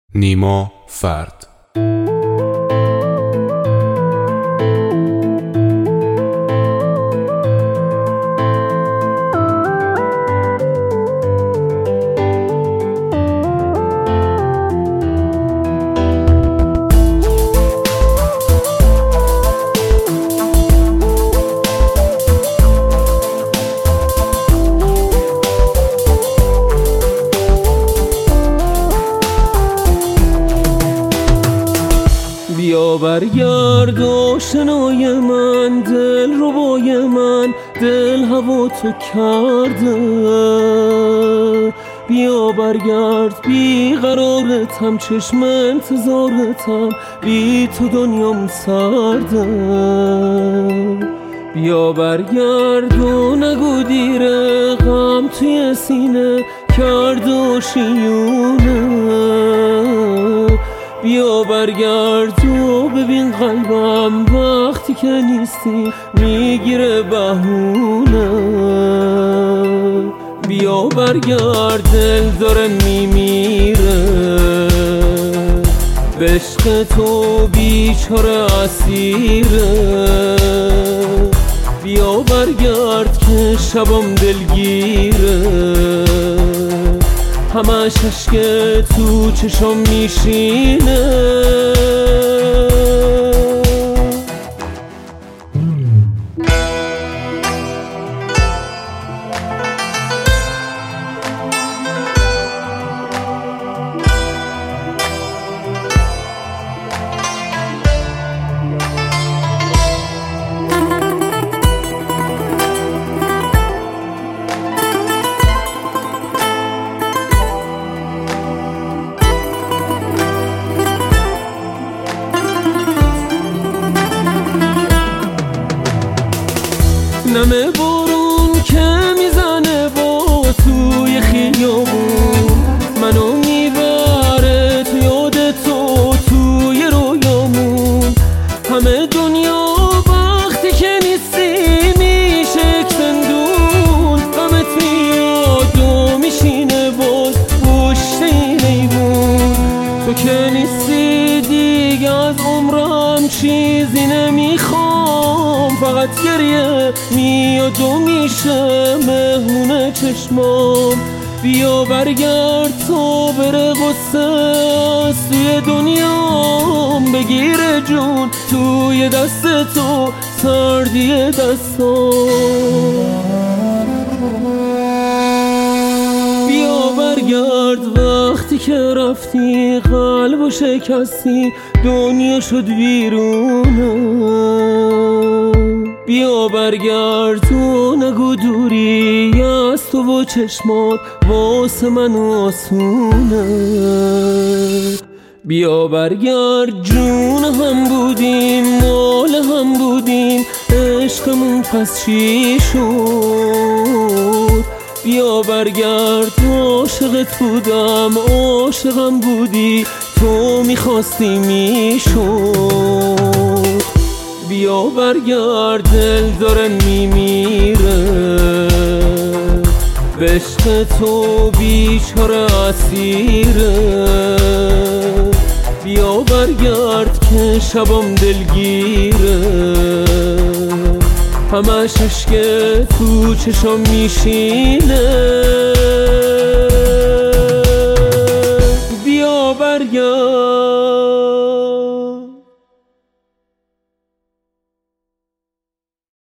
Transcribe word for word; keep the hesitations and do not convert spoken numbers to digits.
نیما فرد. بیا برگرد آشنای من، دل ربای من، دل هوا تو کرده. بیا برگرد بی قرارتم، چشم انتظارتم، بی تو دنیام سرده. بیا برگرد و نگو دیره، غم توی سینه کرد آشیونه. بیا برگرد و ببین قلبم وقتی که نیستی میگیره بهونه. بیا برگرد دل داره میمیره، به عشق تو بیچاره اسیره. بیا برگرد که شبم دلگیره، همش عشق تو چشم میشینه. نمه بارون که میزنه با توی خیابون، منو میبره تو یاد تو توی رویامون. همه دنیا وقتی که نیستی میشه زندون، غمت میاد و میشینه باز پشت این ایوون. تو که نیستی دیگه از عمرم چیزی نمیخوام، فقط گریه میاد و میشه مهمون چشمام. بیا برگرد تا بره غصه از توی دنیام، بگیره جون توی دست تو سردی دستام. بیا برگرد وقتی که رفتی قلبو شکستی دنیا شد ویرونه. بیا برگرد و نگو دوری از تو و چشمات واسه من آسونه. بیا برگرد جون هم بودیم، مال هم بودیم، عشقمون پس چی شد؟ بیا برگرد عاشقت بودم، عاشقم بودی، تو میخواستی میشد. بیا برگرد دل داره میمیره، به عشق تو بیچاره اسیره. بیا برگرد که شبم دلگیره، همش عشق تو چشم میشینه. بیا برگرد